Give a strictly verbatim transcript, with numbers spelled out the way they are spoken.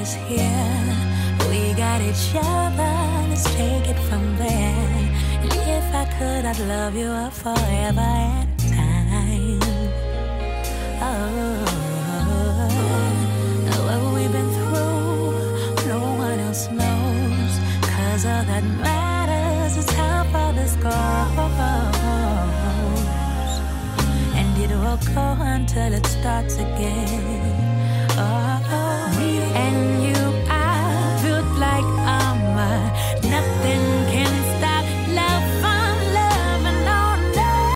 is here. We got each other, let's take it from there. And if I could, I'd love you forever at a time. Oh, what we've been through, no one else knows. Cause all that matters is how far this goes. And it will go until it starts again.